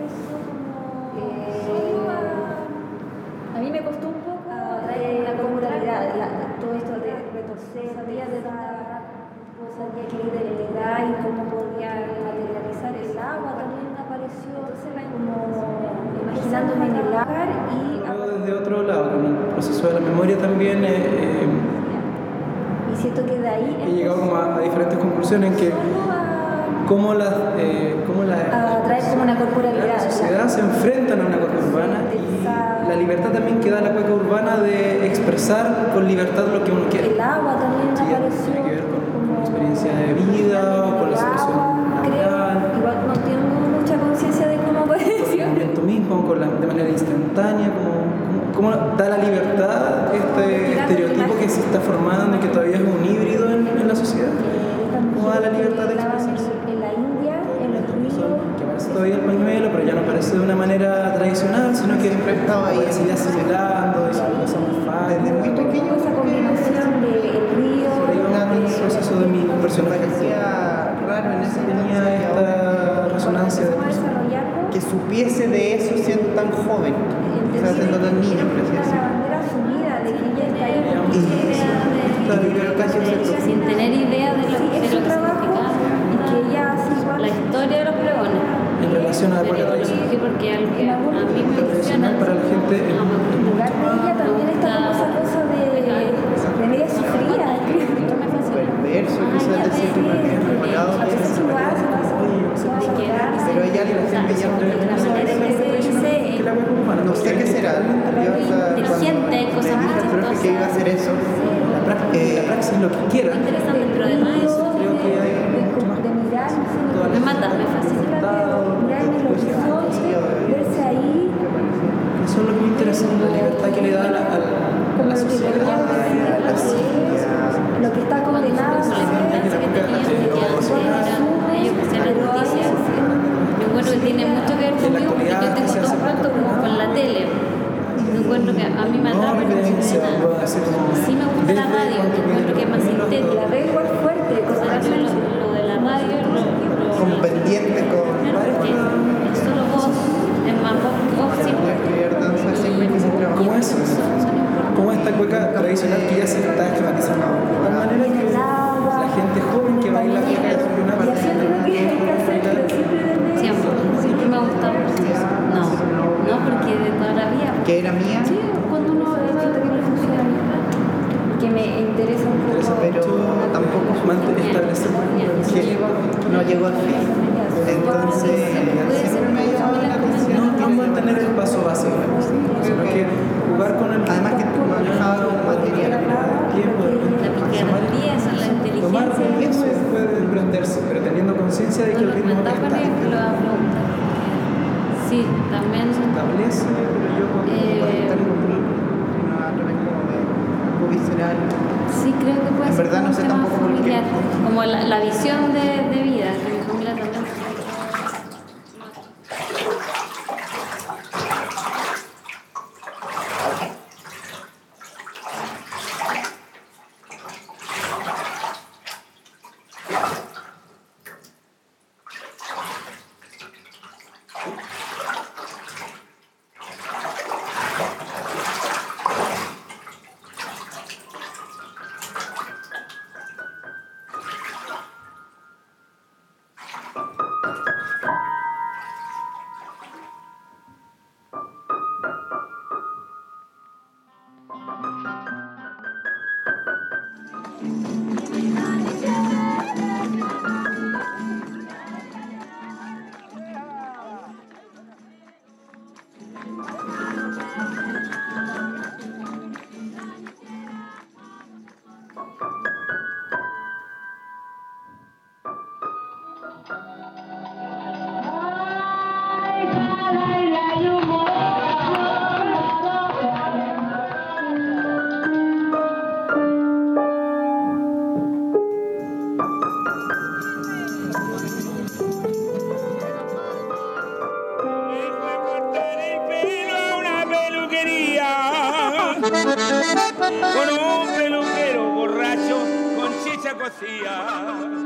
A mí me costó un poco la comunidad, todo esto de retorcer, sabía de sabía que de verdad y cómo podía materializar el agua, también me apareció como imaginándome en el lagar y desde otro lado, con el proceso de la memoria también y siento que de ahí he llegado como a diferentes conclusiones en que cómo la traer como una corporalidad. La sociedad se enfrentan a una cueca urbana y la libertad también que da la cueca urbana de expresar con libertad lo que uno quiere. El agua también me apareció. Tiene que ver con la experiencia de vida o con la situación natural. Igual no tengo mucha conciencia de cómo puede Con el momento mismo, de manera instantánea, cómo da la libertad este estereotipo que se está formando y que todavía es un híbrido en la sociedad. ¿Cómo da la libertad de expresarse? En la India, en los ríos. Que parece todavía el pañuelo, pero ya no parece de una manera tradicional, sino que siempre estaba ahí, se iba asimilando, diciendo cosas muy fáciles. Desde muy pequeño, Esa combinación del río. El proceso de mi personaje parecía raro en ese tenía esta resonancia de que supiese de eso siendo tan joven, o sea, siendo tan niño, por así decirlo. Sin tener idea de lo que significaba la historia de los pregones. En relación a la cueca tradicional. Sí, porque a mí me emociona. Para la gente En lugar de ella también está como esa cosa de media sufrida. Perverso, quizás decir que no había preparado. A veces su base, pero hay algo que me llama la atención. No sé qué será. Inteligente, cosas muy chistosas. Que iba a hacer eso. La praxis lo que quiera. Interesante, pero además eso Creo que hay mucho más. me mata, me fascina. Verse ahí. Eso es lo que me interesa, la libertad que le da a la sociedad. Lo que está condenado a ser. Bueno, tiene mucho que ver conmigo porque yo tengo todo un pacto como con la tele. Yo encuentro que a mí me atrapa porque sí me gusta la radio, yo encuentro que es más sintética. La red igual fuerte, Lo de la radio con pendiente, con es solo voz, es más voz simple. ¿Cómo es? Como esta cueca tradicional que ya se está esquematizando. De tal manera que la gente joven que baila cueca es una parte de Siempre me ha gustado. No, porque de toda la vida. ¿Que era mía? Sí, cuando uno que me interesa un poco. Pero tampoco establecer no llegó al fin. Entonces, siempre me ha llamado la atención. No mantener el paso base, sino que jugar con el. Además que tú manejabas un material. Tiempo, La picardía, esa es la tomar inteligencia. eso puede desprenderse, pero teniendo conciencia de que el ritmo está. Sí, también Se establece, pero yo cuando visceral. sí, creo que puede en ser verdad no sé un tema tampoco por qué. familiar, como la visión de vida que mi familia también. Con un peluquero borracho con chicha cocida.